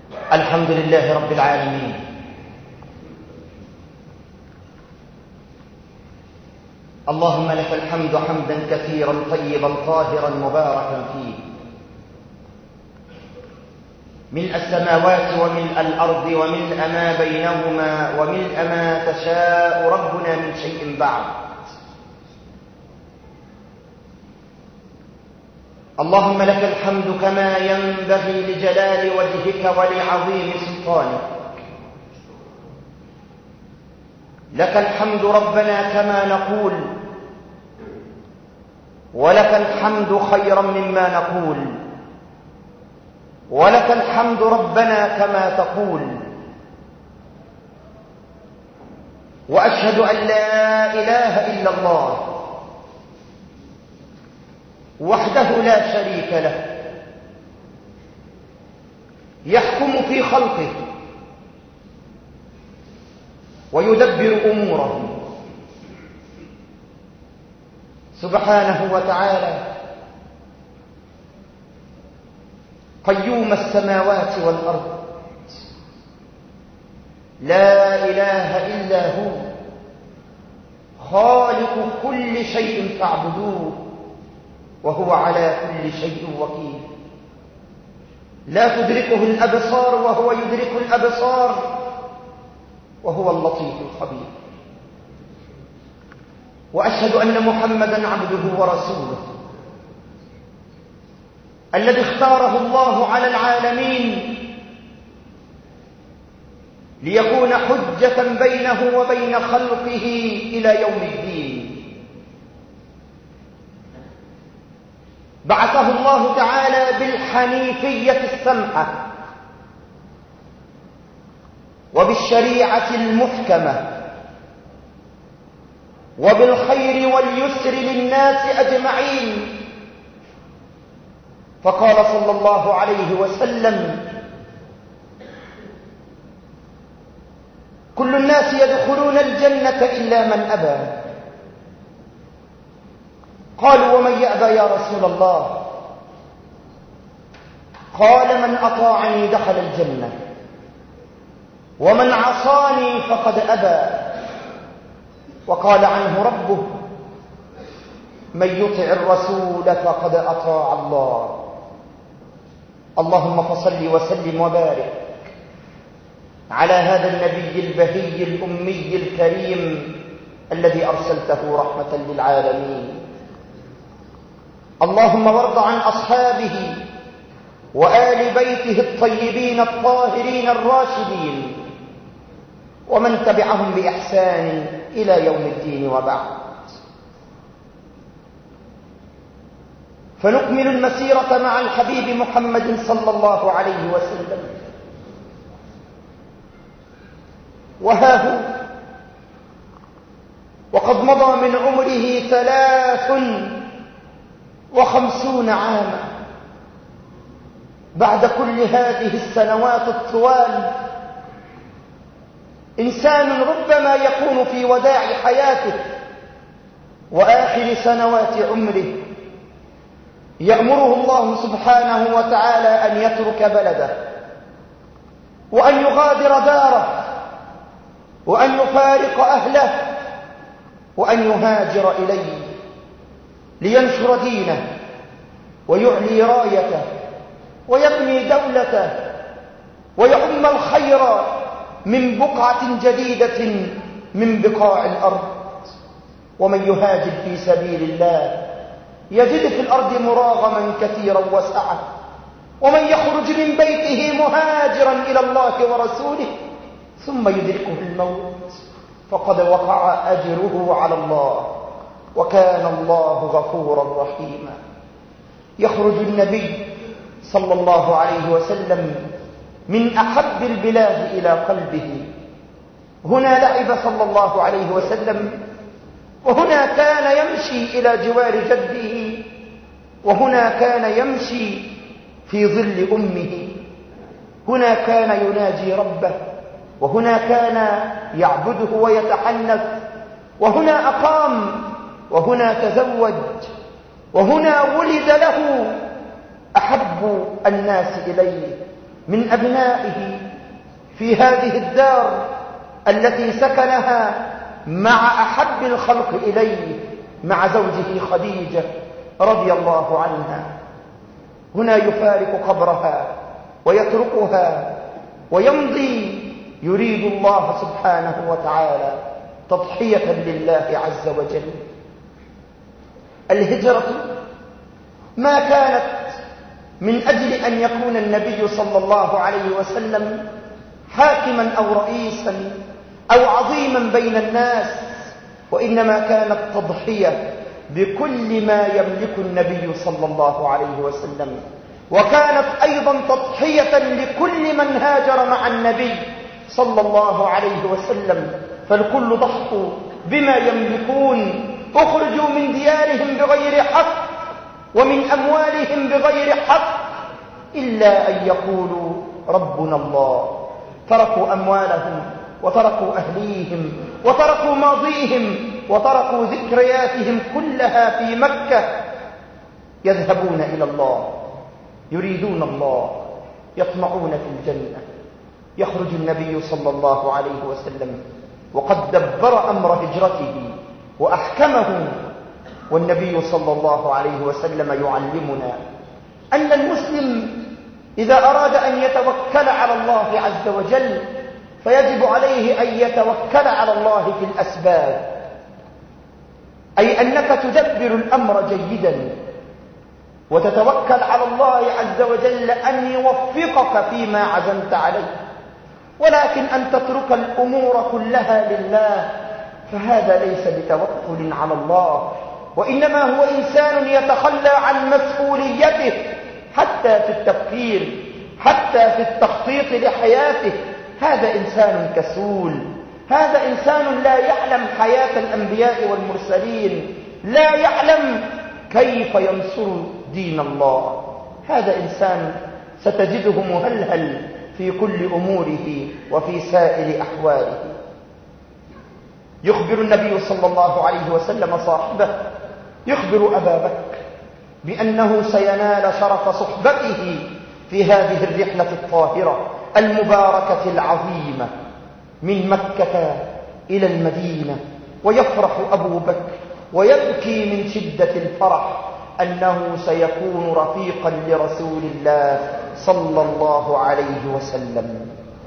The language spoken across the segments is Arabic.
الحمد لله رب العالمين، اللهم لك الحمد حمدا كثيرا طيبا طاهرا مباركا فيه، ملء السماوات وملء الأرض وملء ما بينهما وملء ما تشاء ربنا من شيء بعد. اللهم لك الحمد كما ينبغي لجلال وجهك ولعظيم سلطانك. لك الحمد ربنا كما نقول، ولك الحمد خيرا مما نقول، ولك الحمد ربنا كما تقول. وأشهد أن لا إله إلا الله وحده لا شريك له، يحكم في خلقه ويدبر أموره سبحانه وتعالى، قيوم السماوات والأرض، لا إله إلا هو، خالق كل شيء فاعبدوه وهو على كل شيء وكيل. لا تدركه الأبصار وهو يدرك الأبصار، وهو اللطيف الخبير. وأشهد أن محمدًا عبده ورسوله الذي اختاره الله على العالمين ليكون حجة بينه وبين خلقه إلى يوم الدين. بعثه الله تعالى بالحنيفية السمحة وبالشريعة المحكمة وبالخير واليسر للناس أجمعين. فقال صلى الله عليه وسلم: كل الناس يدخلون الجنة إلا من أبى. قالوا: ومن يأبى يا رسول الله؟ قال: من أطاعني دخل الجنة، ومن عصاني فقد أبى. وقال عنه ربه: من يطع الرسول فقد أطاع الله. اللهم فصل وسلم وبارك على هذا النبي البهي الأمي الكريم الذي أرسلته رحمة للعالمين. اللهم وارض عن أصحابه وآل بيته الطيبين الطاهرين الراشدين ومن تبعهم بإحسان إلى يوم الدين. وبعد، فنكمل المسيرة مع الحبيب محمد صلى الله عليه وسلم. وها هو وقد مضى من عمره 53 عاما. بعد كل هذه السنوات الطوال، إنسان ربما يكون في وداع حياته وآخر سنوات عمره يأمره الله سبحانه وتعالى أن يترك بلده، وأن يغادر داره، وأن يفارق أهله، وأن يهاجر إليه لينشر دينه ويعلي رايته ويبني دولته ويعم الخير من بقعة جديدة من بقاع الأرض. ومن يهاجر في سبيل الله يجد في الأرض مراغما كثيرا وسعة. ومن يخرج من بيته مهاجرا إلى الله ورسوله ثم يدركه الموت فقد وقع أجره على الله، وكان الله غفورا رحيما. يخرج النبي صلى الله عليه وسلم من أحب البلاد إلى قلبه. هنا لعب صلى الله عليه وسلم، وهنا كان يمشي إلى جوار جده، وهنا كان يمشي في ظل أمه. هنا كان يناجي ربه، وهنا كان يعبده ويتحنث، وهنا أقام، وهنا تزوج، وهنا ولد له أحب الناس إليه من أبنائه في هذه الدار التي سكنها مع أحب الخلق إليه، مع زوجه خديجة رضي الله عنها. هنا يفارق قبرها ويتركها ويمضي، يريد الله سبحانه وتعالى تضحية لله عز وجل. الهجرة ما كانت من أجل أن يكون النبي صلى الله عليه وسلم حاكما أو رئيسا أو عظيما بين الناس، وإنما كانت تضحية بكل ما يملك النبي صلى الله عليه وسلم، وكانت أيضا تضحية لكل من هاجر مع النبي صلى الله عليه وسلم، فالكل ضحوا بما يملكون، أخرجوا من ديارهم بغير حق ومن أموالهم بغير حق إلا أن يقولوا ربنا الله. تركوا أموالهم وتركوا أهليهم وتركوا ماضيهم وتركوا ذكرياتهم كلها في مكة، يذهبون إلى الله، يريدون الله، يطمعون في الجنة. يخرج النبي صلى الله عليه وسلم وقد دبر أمر هجرته وأحكمه، والنبي صلى الله عليه وسلم يعلمنا أن المسلم إذا أراد أن يتوكل على الله عز وجل فيجب عليه أن يتوكل على الله في الأسباب، أي أنك تدبر الأمر جيدا وتتوكل على الله عز وجل أن يوفقك فيما عزمت عليه، ولكن أن تترك الأمور كلها لله فهذا ليس بتوكل على الله، وإنما هو إنسان يتخلى عن مسؤوليته حتى في التفكير، حتى في التخطيط لحياته. هذا إنسان كسول، هذا إنسان لا يعلم حياة الأنبياء والمرسلين، لا يعلم كيف ينصر دين الله. هذا إنسان ستجده مهلهل في كل أموره وفي سائر أحواله. يخبر النبي صلى الله عليه وسلم صاحبه، يخبر أبا بكر بأنه سينال شرف صحبته في هذه الرحلة الطاهرة المباركة العظيمة من مكة إلى المدينة. ويفرح أبو بكر ويبكي من شدة الفرح أنه سيكون رفيقا لرسول الله صلى الله عليه وسلم.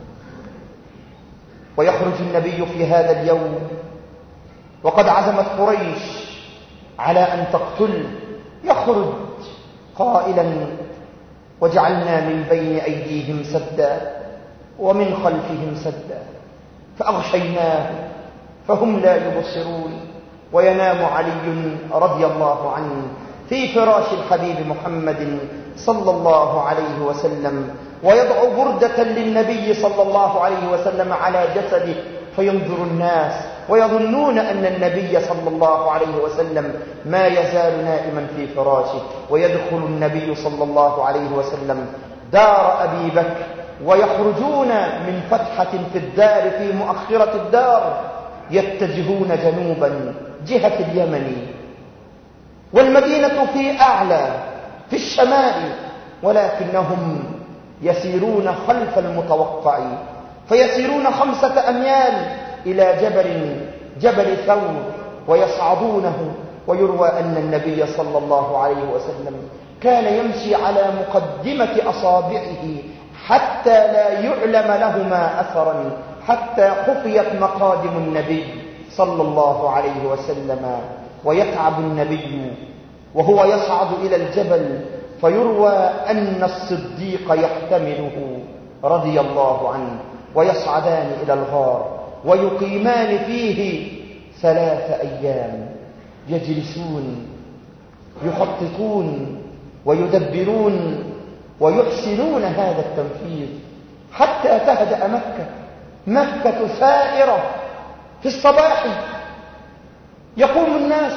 ويخرج النبي في هذا اليوم وقد عزمت قريش على أن تقتله، يخرج قائلا وجعلنا من بين أيديهم سدا ومن خلفهم سدا فأغشيناه فهم لا يبصرون. وينام علي رضي الله عنه في فراش الحبيب محمد صلى الله عليه وسلم، ويضع بردة للنبي صلى الله عليه وسلم على جسده، فينظر الناس ويظنون أن النبي صلى الله عليه وسلم ما يزال نائما في فراشه. ويدخل النبي صلى الله عليه وسلم دار أبي بكر، ويخرجون من فتحة في الدار في مؤخرة الدار، يتجهون جنوبا جهة اليمن، والمدينة في أعلى في الشمال، ولكنهم يسيرون خلف المتوقع، فيسيرون 5 أميال إلى جبل ثور ويصعدونه. ويروى أن النبي صلى الله عليه وسلم كان يمشي على مقدمة أصابعه حتى لا يعلم لهما أثرا، حتى خفيت مقادم النبي صلى الله عليه وسلم. ويتعب النبي وهو يصعد إلى الجبل، فيروى أن الصديق يحتمله رضي الله عنه، ويصعدان إلى الغار ويقيمان فيه 3 أيام، يجلسون يخططون ويدبرون ويحسنون هذا التنفيذ حتى تهدأ مكة سائرة. في الصباح يقوم الناس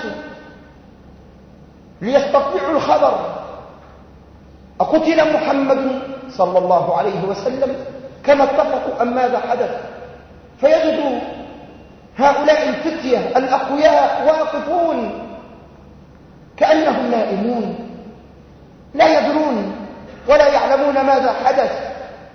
ليستطلعوا الخبر، أقتل محمد صلى الله عليه وسلم كما اتفقوا أم ماذا حدث؟ فيجدوا هؤلاء الفتية الأقوياء واقفون كأنهم نائمون، لا يدرون ولا يعلمون ماذا حدث.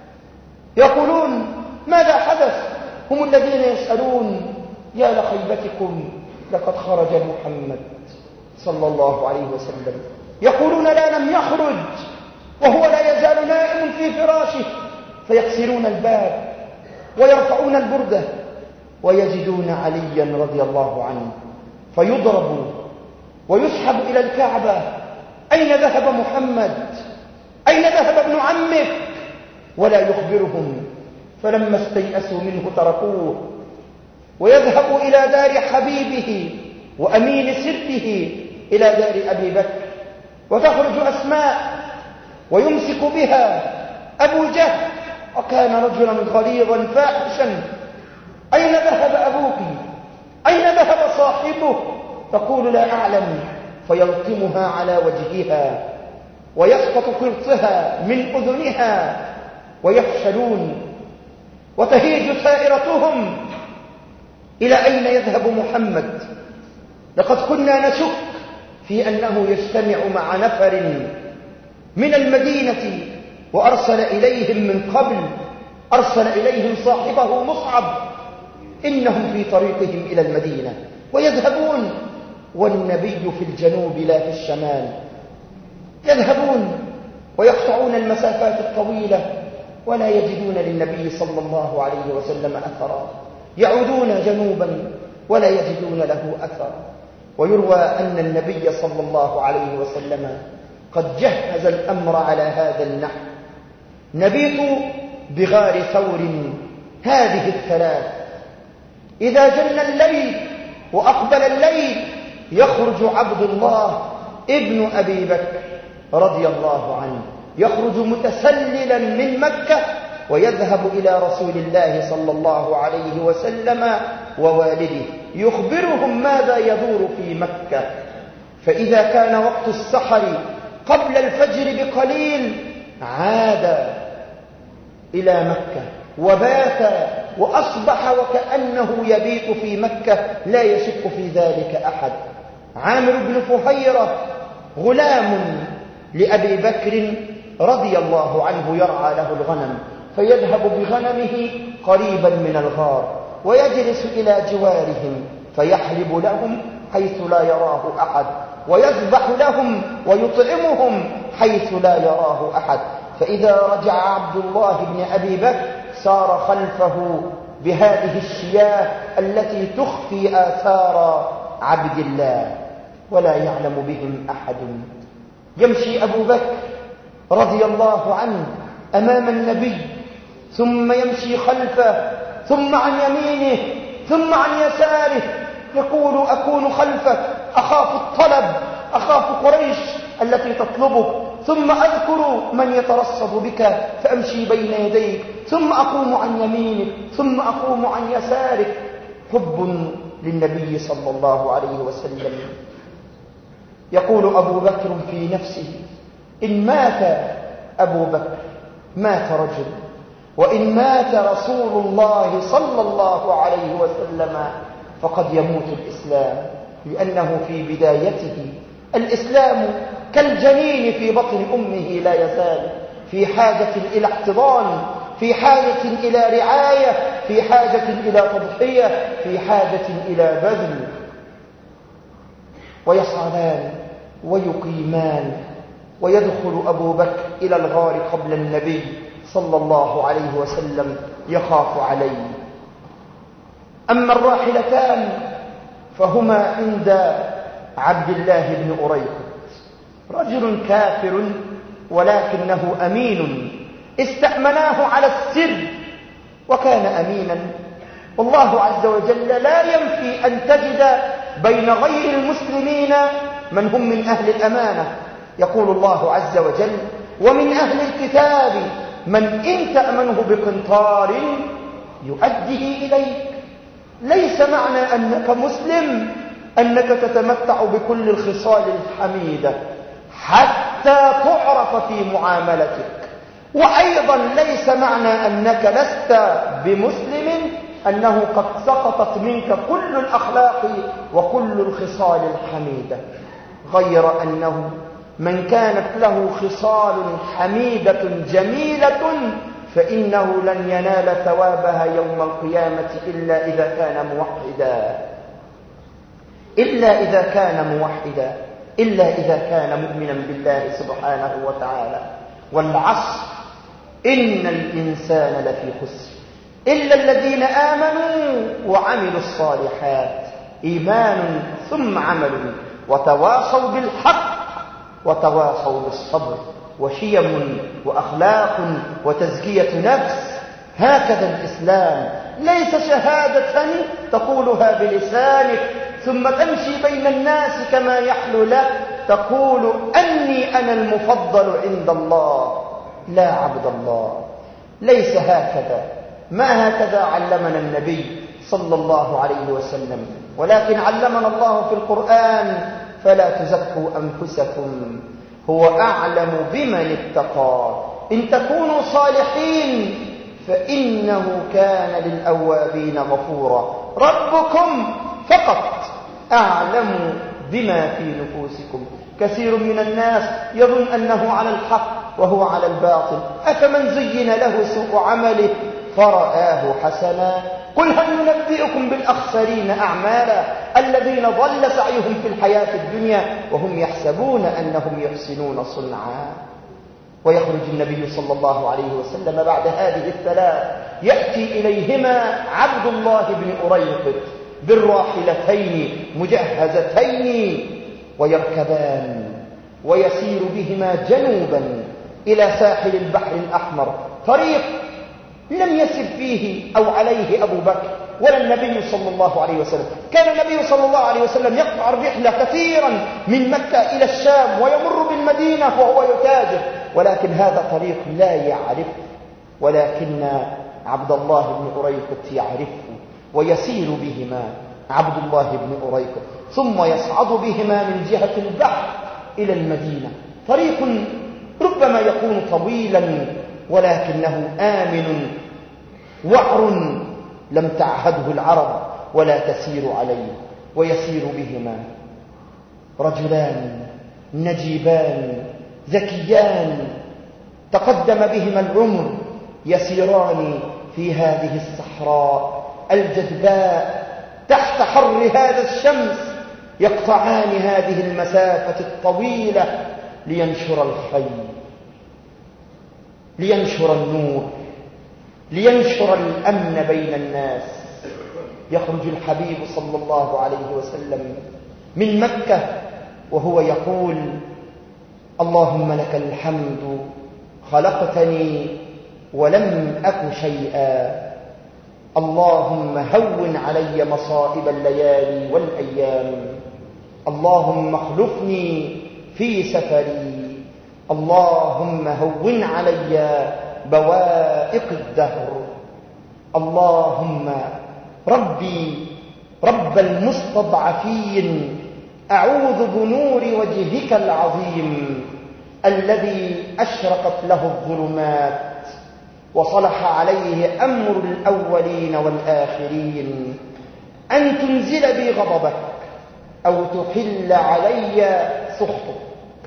يقولون ماذا حدث؟ هم الذين يسألون يا لخيبتكم لقد خرج محمد صلى الله عليه وسلم. يقولون لا لم يخرج وهو لا يزال نائم في فراشه، فيكسرون الباب ويرفعون البردة ويجدون عليا رضي الله عنه فيضرب ويسحب إلى الكعبة. أين ذهب محمد؟ أين ذهب ابن عمك؟ ولا يخبرهم. فلما استيأسوا منه تركوه ويذهب إلى دار حبيبه وأمين سره إلى دار أبي بكر، وتخرج أسماء ويمسك بها أبو جهل، وكان رجلا غليظا فاحشا. أين ذهب أبوك؟ أين ذهب صاحبه؟ تقول لا أعلم، فيلطمها على وجهها ويسقط قرطها من أذنها ويفشلون، وتهيج سائرتهم إلى أين يذهب محمد. لقد كنا نشك في أنه يجتمع مع نفر من المدينة، وأرسل إليهم من قبل، أرسل إليهم صاحبه مصعب، إنهم في طريقهم إلى المدينة ويذهبون والنبي في الجنوب لا في الشمال. يذهبون ويقطعون المسافات الطويلة ولا يجدون للنبي صلى الله عليه وسلم أثرا، يعودون جنوبا ولا يجدون له أثرا. ويروى أن النبي صلى الله عليه وسلم قد جهز الأمر على هذا النحو: نبيت بغار ثور هذه الثلاث، إذا جن الليل وأقبل الليل يخرج عبد الله ابن أبي بكر رضي الله عنه، يخرج متسللا من مكة ويذهب إلى رسول الله صلى الله عليه وسلم ووالده يخبرهم ماذا يدور في مكة. فإذا كان وقت السحر قبل الفجر بقليل عاد إلى مكة وبات وأصبح وكأنه يبيت في مكة لا يشك في ذلك أحد. عامر بن فهيرة غلام لأبي بكر رضي الله عنه يرعى له الغنم، فيذهب بغنمه قريبا من الغار ويجلس إلى جوارهم فيحلب لهم حيث لا يراه أحد، ويذبح لهم ويطعمهم حيث لا يراه أحد. فإذا رجع عبد الله بن أبي بكر سار خلفه بهذه الشياه التي تخفي آثار عبد الله ولا يعلم بهم أحد. يمشي أبو بكر رضي الله عنه أمام النبي، ثم يمشي خلفه، ثم عن يمينه، ثم عن يساره، يقول أكون خلفك أخاف الطلب، أخاف قريش التي تطلبك، ثم أذكر من يترصد بك فأمشي بين يديك، ثم أقوم عن يمينك، ثم أقوم عن يسارك. حب للنبي صلى الله عليه وسلم. يقول أبو بكر في نفسه: إن مات أبو بكر مات رجل، وإن مات رسول الله صلى الله عليه وسلم فقد يموت الإسلام، لأنه في بدايته الإسلام كالجنين في بطن أمه لا يزال في حاجة إلى احتضان، في حاجة إلى رعاية، في حاجة إلى تضحية، في حاجة إلى بذل. ويصعدان ويقيمان، ويدخل أبو بكر إلى الغار قبل النبي صلى الله عليه وسلم يخاف عليه. أما الراحلتان فهما عند عبد الله بن أريكط، رجل كافر ولكنه أمين، استأمناه على السر وكان أمينا. والله عز وجل لا ينفي أن تجد بين غير المسلمين من هم من أهل الأمانة. يقول الله عز وجل: ومن أهل الكتاب من إن تأمنه بقنطار يؤديه إليك. ليس معنى أنك مسلم أنك تتمتع بكل الخصال الحميدة حتى تعرف في معاملتك، وأيضا ليس معنى أنك لست بمسلم أنه قد سقطت منك كل الأخلاق وكل الخصال الحميدة، غير أنه من كانت له خصال حميدة جميلة فإنه لن ينال ثوابها يوم القيامة إلا إذا كان موحدا، إلا إذا كان موحدا، إلا إذا كان مؤمنا بالله سبحانه وتعالى. والعصر إن الإنسان لفي خسر إلا الذين آمنوا وعملوا الصالحات، إيمان ثم عمل، وتواصوا بالحق وتواصوا بالصبر، وشيم وأخلاق وتزكية نفس. هكذا الإسلام، ليس شهادة تقولها بلسانك ثم تمشي بين الناس كما يحلو لك تقول أني أنا المفضل عند الله. لا عبد الله، ليس هكذا، ما هكذا علمنا النبي صلى الله عليه وسلم، ولكن علمنا الله في القرآن: فلا تزكوا أنفسكم هو أعلم بمن اتقى إن تكونوا صالحين فإنه كان للأوابين غفورا. ربكم فقط أعلم بما في نفوسكم. كثير من الناس يظن أنه على الحق وهو على الباطل. أفمن زين له سوء عمله فرآه حسنا قل هل ننبئكم بالأخسرين أعمالا الذين ضل سعيهم في الحياة الدنيا وهم يحسبون أنهم يحسنون صنعا. ويخرج النبي صلى الله عليه وسلم بعد هذه الثلاث، يأتي إليهما عبد الله بن أريقط بالراحلتين مجهزتين، ويركبان ويسير بهما جنوبا إلى ساحل البحر الأحمر، طريق لم يسر فيه أو عليه أبو بكر ولا النبي صلى الله عليه وسلم. كان النبي صلى الله عليه وسلم يقطع الرحلة كثيرا من مكة إلى الشام ويمر بالمدينة وهو يتاجر، ولكن هذا طريق لا يعرفه، ولكن عبد الله بن أريقط يعرفه ويسير بهما عبد الله بن أريقط، ثم يصعد بهما من جهة البحر إلى المدينة. طريق ربما يكون طويلا ولكنه آمن وعر لم تعهده العرب ولا تسير عليه. ويسير بهما رجلان نجيبان ذكيان تقدم بهما العمر، يسيران في هذه الصحراء الجذباء تحت حر هذا الشمس، يقطعان هذه المسافة الطويلة لينشر الخير، لينشر النور، لينشر الأمن بين الناس. يخرج الحبيب صلى الله عليه وسلم من مكة وهو يقول: اللهم لك الحمد خلقتني ولم أك شيئا، اللهم هون علي مصائب الليالي والأيام، اللهم اخلفني في سفري، اللهم هون علي بوائق الدهر، اللهم ربي رب المستضعفين أعوذ بنور وجهك العظيم الذي أشرقت له الظلمات وصلح عليه أمر الأولين والآخرين، أن تنزل بي غضبك أو تحل علي سخطك.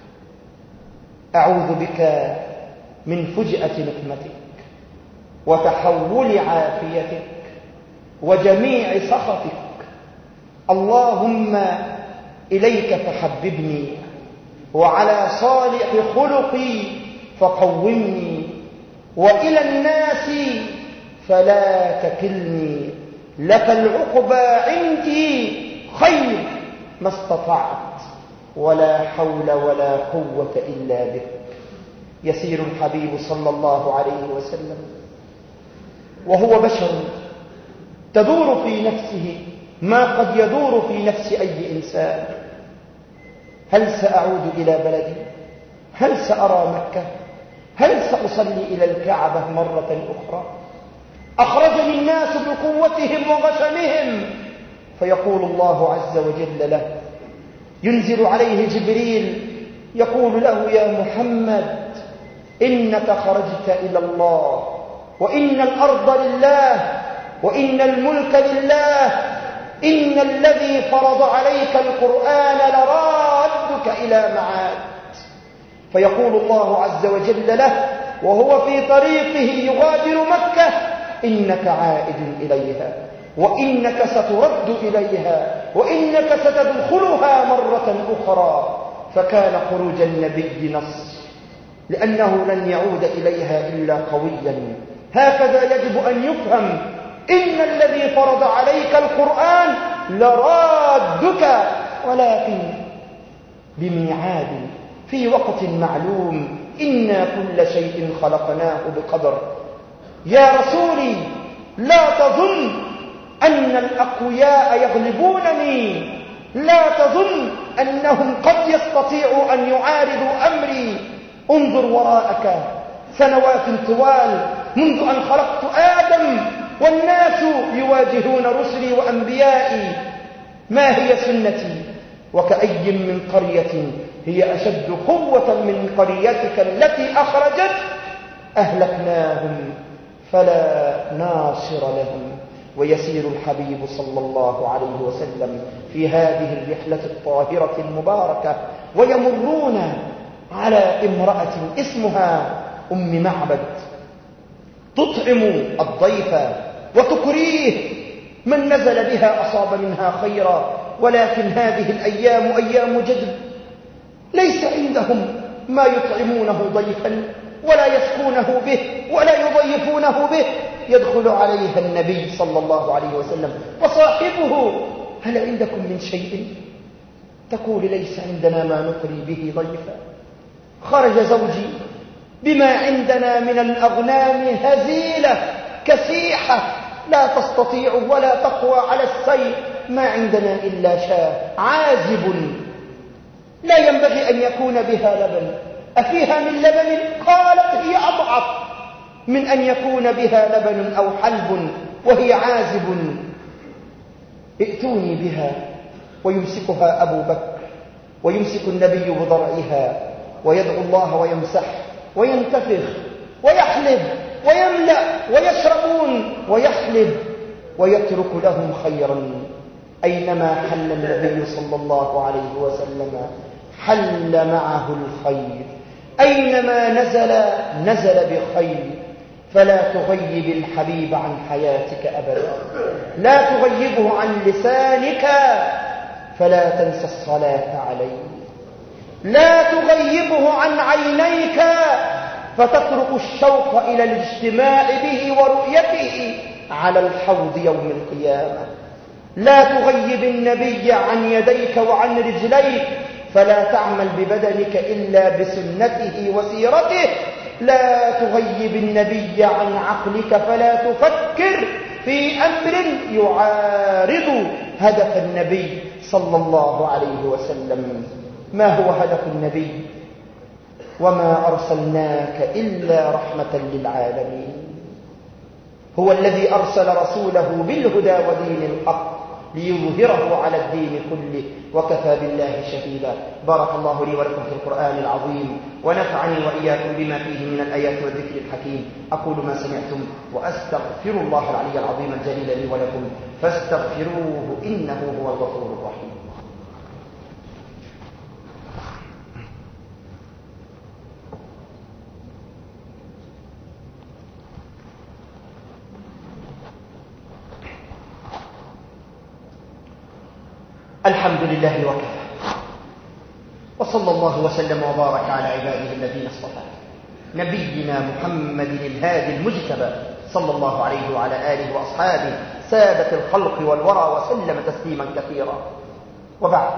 أعوذ بك من فجأة نقمتك وتحول عافيتك وجميع سخطك، اللهم إليك فحببني وعلى صالح خلقي فقومني، وإلى الناس فلا تكلني، لك العقبى عندي خير ما استطعت، ولا حول ولا قوة إلا بك. يسير الحبيب صلى الله عليه وسلم وهو بشر تدور في نفسه ما قد يدور في نفس أي إنسان. هل سأعود إلى بلدي؟ هل سأرى مكة؟ هل سأصلي إلى الكعبة مرة أخرى؟ أخرجني الناس بقوتهم وغشمهم، فيقول الله عز وجل له، ينزل عليه جبريل يقول له: يا محمد إنك خرجت إلى الله، وإن الأرض لله، وإن الملك لله، إن الذي فرض عليك القرآن لرادك إلى معاد. فيقول الله عز وجل له وهو في طريقه يغادر إنك عائد إليها، وإنك سترد إليها، وإنك ستدخلها مرة أخرى. فكان خروج النبي نص، لأنه لن يعود إليها إلا قويا. هكذا يجب أن يفهم إن الذي فرض عليك القرآن لرادك، ولكن بميعاد في وقت معلوم. إنا كل شيء خلقناه بقدر. يا رسولي لا تظن أن الأقوياء يغلبونني، لا تظن أنهم قد يستطيعوا أن يعارضوا أمري. انظر وراءك سنوات طوال منذ أن خلقت آدم والناس يواجهون رسلي وأنبيائي. ما هي سنتي؟ وكأي من قرية هي أشد قوة من قريتك التي أخرجت أهلكناهم فلا ناصر لهم. ويسير الحبيب صلى الله عليه وسلم في هذه الرحلة الطاهرة المباركة، ويمرون على امرأة اسمها أم معبد، تطعم الضيف وتكريه من نزل بها أصاب منها خيرا. ولكن هذه الأيام أيام جدب، ليس عندهم ما يطعمونه ضيفا ولا يسكونه به ولا يضيفونه به. يدخل عليها النبي صلى الله عليه وسلم وصاحبه: هل عندكم من شيء؟ تقول: ليس عندنا ما نقري به ضيفا. خرج زوجي بما عندنا من الأغنام هزيلة كسيحة لا تستطيع ولا تقوى على السير، ما عندنا إلا شاة عازب لا ينبغي أن يكون بها لبن. أفيها من لبن؟ قالت: هي أضعف من أن يكون بها لبن أو حلب وهي عازب. ائتوني بها. ويمسكها أبو بكر، ويمسك النبي بضرعها، ويدعو الله ويمسح وينتفخ ويحلب ويملأ ويشربون ويحلب ويترك لهم خيرا. أينما حل النبي صلى الله عليه وسلم حل معه الخير، أينما نزل بخير. فلا تغيب الحبيب عن حياتك أبدا، لا تغيبه عن لسانك، فلا تنسى الصلاة عليه. لا تغيبه عن عينيك فتترك الشوق إلى الاجتماع به ورؤيته على الحوض يوم القيامة. لا تغيب النبي عن يديك وعن رجليك فلا تعمل ببدنك إلا بسنته وسيرته. لا تغيب النبي عن عقلك فلا تفكر في أمر يعارض هدف النبي صلى الله عليه وسلم. ما هو هدف النبي؟ وما أرسلناك إلا رحمة للعالمين. هو الذي أرسل رسوله بالهدى ودين الحق ليظهره على الدين كله، وكفى بالله شهيدا. بارك الله لي ولكم في القرآن العظيم، ونفعني وإياكم بما فيه من الآيات والذكر الحكيم. أقول ما سمعتم وأستغفر الله العلي العظيم الجليل لي ولكم، فاستغفروه إنه هو الغفور الرحيم. الحمد لله وكفى، وصلى الله وسلم وبارك على عباده الذين اصطفى، نبينا محمد الهادي المجتبى صلى الله عليه وعلى آله وأصحابه سادة الخلق والورى وسلم تسليما كثيرا. وبعد،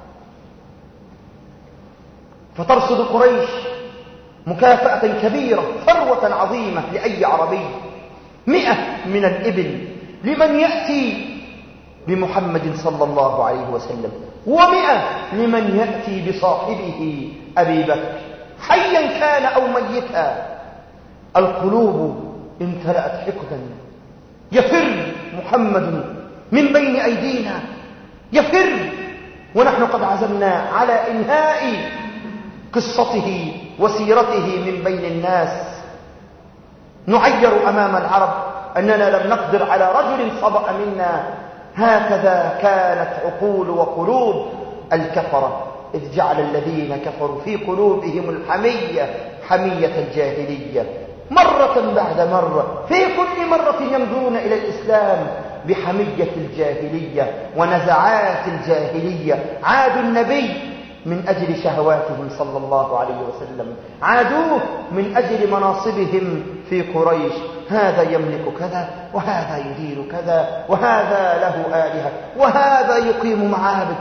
فترصد قريش مكافأة كبيرة، ثروة عظيمة لأي عربي، 100 من الإبل لمن يأتي بمحمد صلى الله عليه وسلم، و100 لمن يأتي بصاحبه أبي بكر، حيا كان أو ميتا. القلوب امتلأت حقدا. يفر محمد من بين أيدينا، يفر، ونحن قد عزمنا على إنهاء قصته وسيرته من بين الناس. نعير أمام العرب أننا لم نقدر على رجل صبأ منا. هكذا كانت عقول وقلوب الكفرة، إذ جعل الذين كفروا في قلوبهم الحمية حمية الجاهلية. مرة بعد مرة، في كل مرة يمضون إلى الإسلام بحمية الجاهلية ونزعات الجاهلية. عادوا النبي من أجل شهواتهم صلى الله عليه وسلم، عادوه من أجل مناصبهم في قريش. هذا يملك كذا، وهذا يدير كذا، وهذا له آلهة، وهذا يقيم معابد.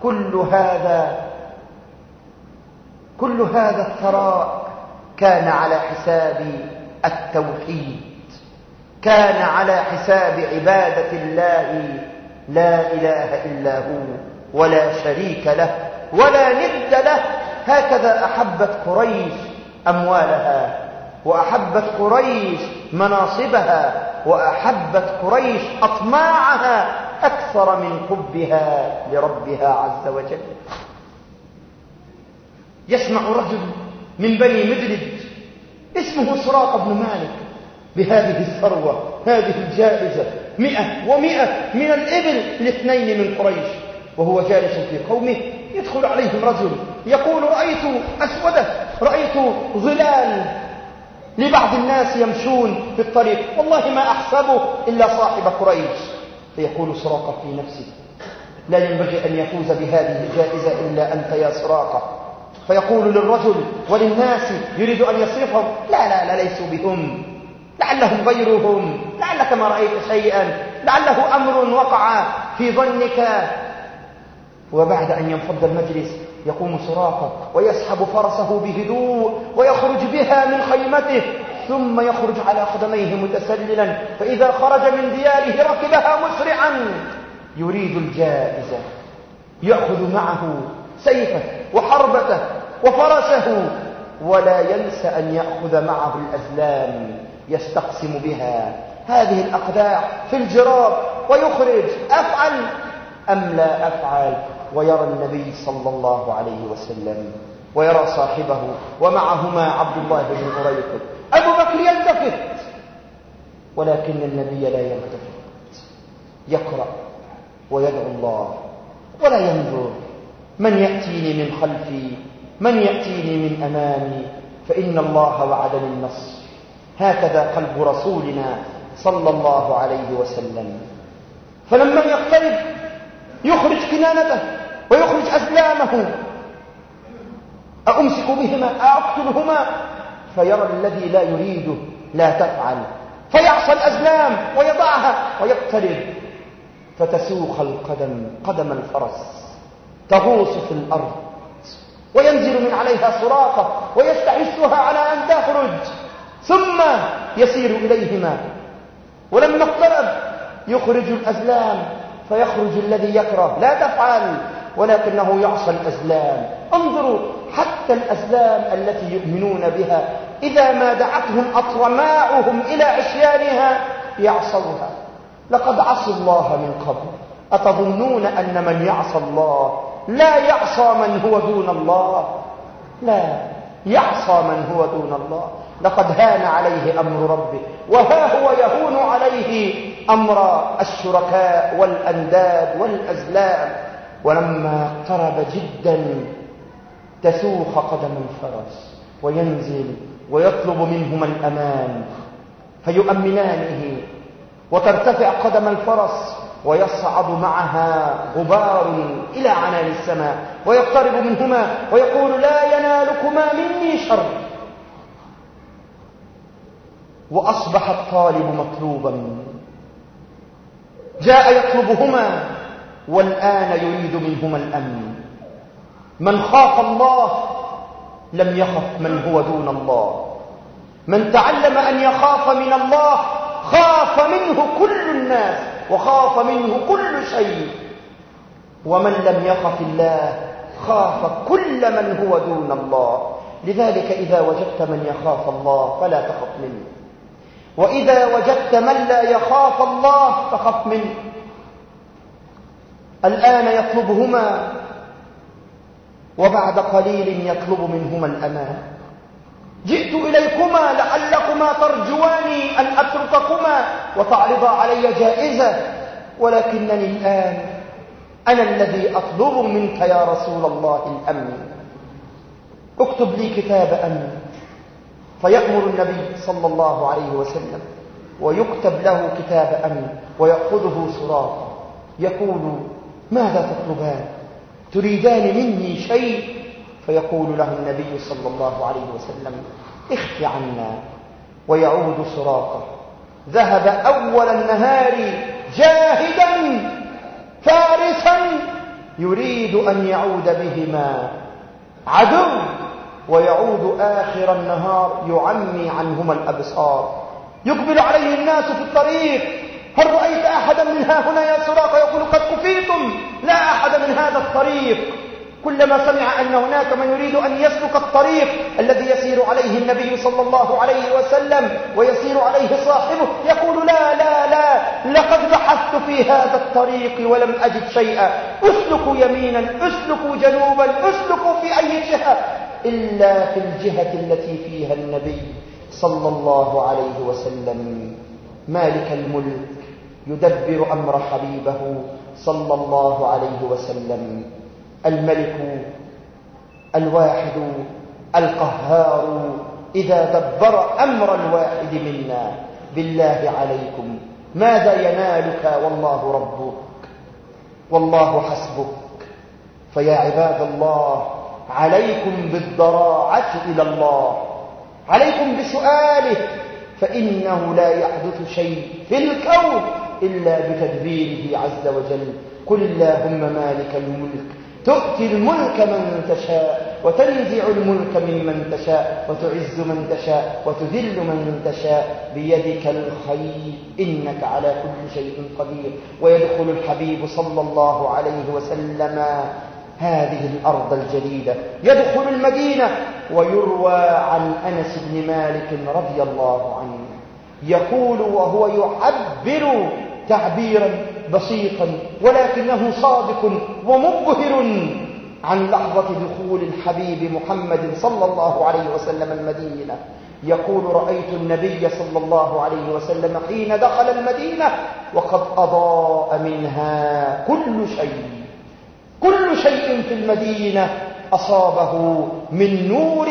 كل هذا الثراء كان على حساب التوحيد، كان على حساب عبادة الله لا إله إلا هو ولا شريك له ولا ند له. هكذا أحبت قريش أموالها، وأحبت قريش مناصبها، وأحبت قريش أطماعها أكثر من حبها لربها عز وجل. يسمع رجل من بني مدلج اسمه سراقة بن مالك بهذه الثروة، هذه الجائزة، 100 من الإبل ل2 من قريش، وهو جالس في قومه. يدخل عليهم رجل يقول: رأيت أسودة، رأيت ظلال لبعض الناس يمشون في الطريق، والله ما أحسبه إلا صاحب قريش. فيقول سراقة في نفسه: لا ينبغي أن يفوز بهذه الجائزة إلا أنت يا سراقة. فيقول للرجل وللناس يريد أن يصرفهم: لا لا لا، ليسوا بهم، لعلهم غيرهم، لعلك ما رأيت شيئا، لعله أمر وقع في ظنك. وبعد أن ينفض المجلس يقوم سراقة ويسحب فرسه بهدوء ويخرج بها من خيمته، ثم يخرج على قدميه متسللا، فإذا خرج من دياره ركبها مسرعا يريد الجائزة، يأخذ معه سيفه وحربته وفرسه، ولا ينسى أن يأخذ معه الأزلام يستقسم بها هذه الأقداح في الجراب، ويخرج: أفعل أم لا أفعل؟ ويرى النبي صلى الله عليه وسلم ويرى صاحبه ومعهما عبد الله بن أريقط. أبو بكر يلتفت، ولكن النبي لا يلتفت، يقرأ ويدعو الله ولا ينظر من يأتيني من خلفي، من يأتيني من أمامي، فإن الله وعدني النصر. هكذا قلب رسولنا صلى الله عليه وسلم. فلما يقترب يخرج كنانته ويخرج أزلامه: أأمسك بهما أقتلهما؟ فيرى الذي لا يريده: لا تفعل. فيعصى الأزلام ويضعها ويقترب، فتسوق القدم قدم الفرس، تغوص في الأرض، وينزل من عليها سراقة ويستحثها على أن تخرج، ثم يسير إليهما. ولما اقترب يخرج الأزلام، فيخرج الذي يكره: لا تفعل، ولكنه يعصى الأزلام. انظروا حتى الأزلام التي يؤمنون بها إذا ما دعتهم أطماعهم إلى عصيانها يعصوها. لقد عصوا الله من قبل، أتظنون أن من يعصى الله لا يعصى من هو دون الله؟ لا، يعصى من هو دون الله. لقد هان عليه أمر ربه، وها هو يهون عليه أمر الشركاء والأنداد والأزلام. ولما اقترب جدا تسوق قدم الفرس وينزل ويطلب منهما الأمان، فيؤمنانه، وترتفع قدم الفرس ويصعد معها غبار إلى عنان السماء، ويقترب منهما ويقول: لا ينالكما مني شر. وأصبح الطالب مطلوبا، جاء يطلبهما، والآن يريد منهما الأمن. من خاف الله لم يخف من هو دون الله. من تعلم أن يخاف من الله خاف منه كل الناس وخاف منه كل شيء، ومن لم يخف الله خاف كل من هو دون الله. لذلك إذا وجدت من يخاف الله فلا تخف منه، وإذا وجدت من لا يخاف الله فخف منه. الآن يطلبهما، وبعد قليل يطلب منهما الأمان. جئت إليكما لعلكما ترجواني أن أترككما وتعرض علي جائزة، ولكنني الآن أنا الذي أطلب منك يا رسول الله الأمن. اكتب لي كتاب أمن، فيأمر النبي صلى الله عليه وسلم ويكتب له كتاب أمن، ويأخذه سراقة يقول: ماذا تطلبان؟ تريدان مني شيء؟ فيقول له النبي صلى الله عليه وسلم: اخف عنا. ويعود سراقة، ذهب أول النهار جاهدا فارسا يريد أن يعود بهما عدو، ويعود آخر النهار يعمي عنهما الأبصار. يقبل عليه الناس في الطريق: هل رأيت أحدا من ها هنا يا سراقة؟ يقول: قد كفيتم، لا أحد من هذا الطريق. كلما سمع أن هناك من يريد أن يسلك الطريق الذي يسير عليه النبي صلى الله عليه وسلم ويسير عليه صاحبه يقول: لا لا لا، لقد بحثت في هذا الطريق ولم أجد شيئا، اسلكوا يمينا، اسلكوا جنوبا، اسلكوا في أي جهة إلا في الجهة التي فيها النبي صلى الله عليه وسلم. مالك الملك يدبر أمر حبيبه صلى الله عليه وسلم. الملك الواحد القهار إذا دبر أمر الواحد منا، بالله عليكم ماذا ينالك والله ربك والله حسبك؟ فيا عباد الله، عليكم بالضراعة إلى الله، عليكم بسؤاله، فإنه لا يحدث شيء في الكون إلا بتدبيره عز وجل. قل اللهم مالك الملك تؤتي الملك من تشاء وتنزع الملك ممن تشاء وتعز من تشاء وتذل من تشاء، بيدك الخير إنك على كل شيء قدير. ويدخل الحبيب صلى الله عليه وسلم هذه الأرض الجديدة، يدخل المدينة، ويروى عن أنس بن مالك رضي الله عنه يقول وهو يعبر تعبيرا بسيطا ولكنه صادق ومبهر عن لحظة دخول الحبيب محمد صلى الله عليه وسلم المدينة، يقول: رأيت النبي صلى الله عليه وسلم حين دخل المدينة وقد أضاء منها كل شيء، كل شيء في المدينة أصابه من نور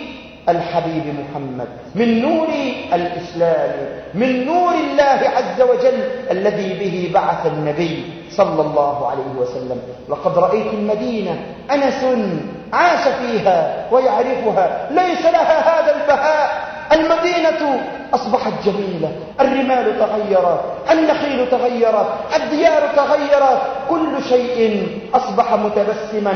الحبيب محمد، من نور الإسلام، من نور الله عز وجل الذي به بعث النبي صلى الله عليه وسلم. لقد رأيت المدينة، أنس عاش فيها ويعرفها، ليس لها هذا البهاء. المدينة أصبحت جميلة، الرمال تغيرت، النخيل تغيرت، الديار تغيرت، كل شيء أصبح متبسما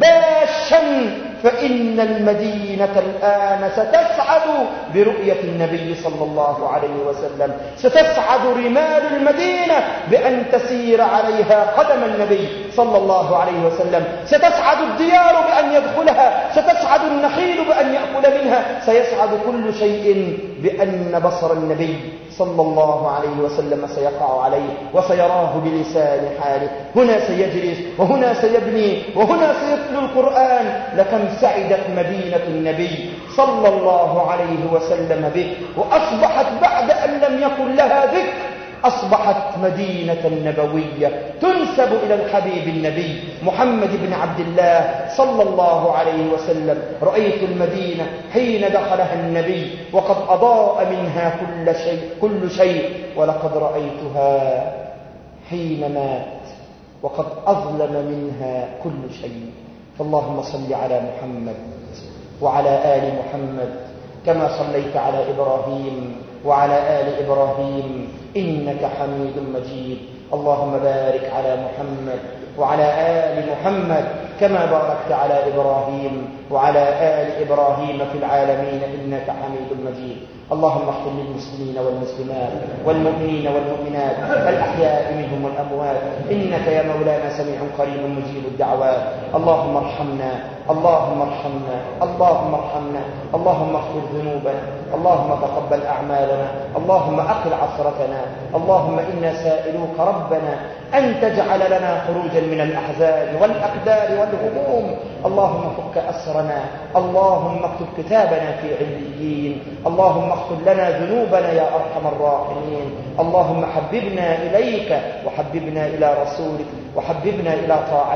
باشا، فإن المدينة الآن ستسعد برؤية النبي صلى الله عليه وسلم، ستسعد رمال المدينة بأن تسير عليها قدم النبي صلى الله عليه وسلم، ستسعد الديار بأن يدخلها، ستسعد النخيل بأن يأكل منها، سيسعد كل شيء بأن بصر النبي صلى الله عليه وسلم سيقع عليه وسيراه بلسان حاله. هنا سيجلس وهنا سيبني وهنا سيتلو القرآن. لكم سعدت مدينة النبي صلى الله عليه وسلم به، وأصبحت بعد أن لم يكن لها ذكر أصبحت مدينة نبوية تنسب إلى الحبيب النبي محمد بن عبد الله صلى الله عليه وسلم. رأيت المدينة حين دخلها النبي وقد أضاء منها كل شيء، ولقد رأيتها حين مات وقد أظلم منها كل شيء. فاللهم صل على محمد وعلى آل محمد كما صليت على إبراهيم وعلى آل إبراهيم إنك حميد مجيد. اللهم بارك على محمد وعلى آل محمد كما باركت على إبراهيم وعلى آل إبراهيم في العالمين إنك حميد مجيد. اللهم اغفر للمسلمين والمسلمات والمؤمنين والمؤمنات الأحياء منهم والأموات، إنك يا مولانا سميع قريب مجيب الدعوات. اللهم ارحمنا، اللهم ارحمنا، اللهم ارحمنا، اللهم اغفر ذنوبنا، اللهم تقبل أعمالنا، اللهم أقل عثرتنا، اللهم إنا سائلوك ربنا أن تجعل لنا خروجا من الأحزان والأقدار والهموم. اللهم فك أسرنا، اللهم اكتب كتابنا في عليين، اللهم اغفر لنا ذنوبنا يا أرحم الراحمين. اللهم حببنا إليك وحببنا إلى رسولك وحببنا إلى طاعتك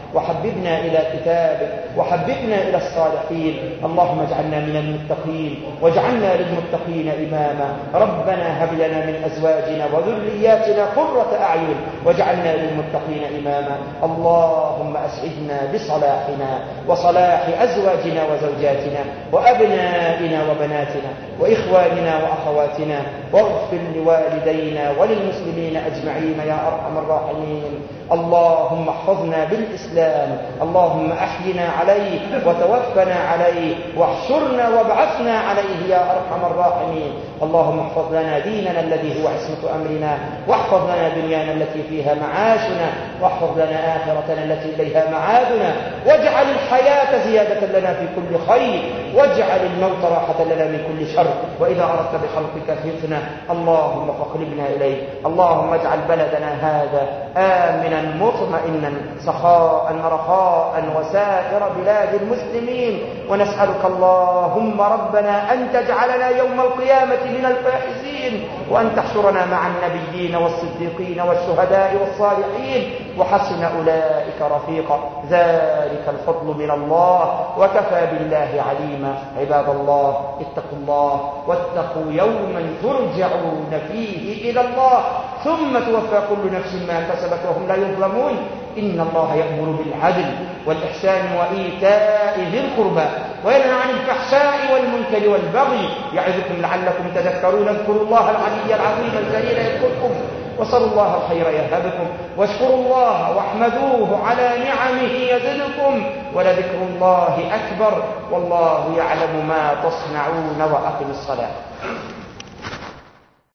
وحببنا إلى كتابك وحببنا إلى الصالحين. اللهم اجعلنا من المتقين واجعلنا للمتقين إماما. ربنا هب لنا من أزواجنا وذرياتنا قرة أعين واجعلنا للمتقين إماما. اللهم أسعدنا بصلاحنا وصلاح أزواجنا وزوجاتنا وأبنائنا وبناتنا وإخواننا وأخواتنا، واغفر لوالدينا وللمسلمين أجمعين يا أرحم الراحمين. اللهم احفظنا بالإسلام، اللهم أحينا عليه وتوفنا عليه واحشرنا وابعثنا عليه يا أرحم الراحمين. اللهم احفظ لنا ديننا الذي هو عصمة أمرنا، واحفظ لنا دنيانا التي فيها معاشنا، واحفظ لنا آخرتنا التي إليها معادنا، واجعل الحياة زيادة لنا في كل خير، واجعل الموت راحة لنا من كل شر. وإذا أردت بخلقك فتنة اللهم فاقلبنا إليه. اللهم اجعل بلدنا هذا آمنا مطمئنا سخاء رخاء وسائر بلاد المسلمين، ونسألك اللهم ربنا أن تجعلنا يوم القيامة من الفائزين، وأن تحشرنا مع النبيين والصديقين والشهداء والصالحين، وحسن أولئك رفيقا. ذلك الفضل من الله وكفى بالله عليما. عباد الله اتقوا الله واتقوا يوما ترجعون فيه إلى الله ثم توفى كل نفس ما كسبت وهم لا يظلمون. إن الله يأمر بالعدل والإحسان وإيتاء ذي القربى وينهى عن الفحشاء والمنكر والبغي يعظكم لعلكم تذكرون. اذكروا الله العلي العظيم الجليل يذكركم، وصلوا الله الخير يهبكم، واشكروا الله واحمدوه على نعمه يزدكم، ولذكر الله أكبر، والله يعلم ما تصنعون. وأقم الصلاة.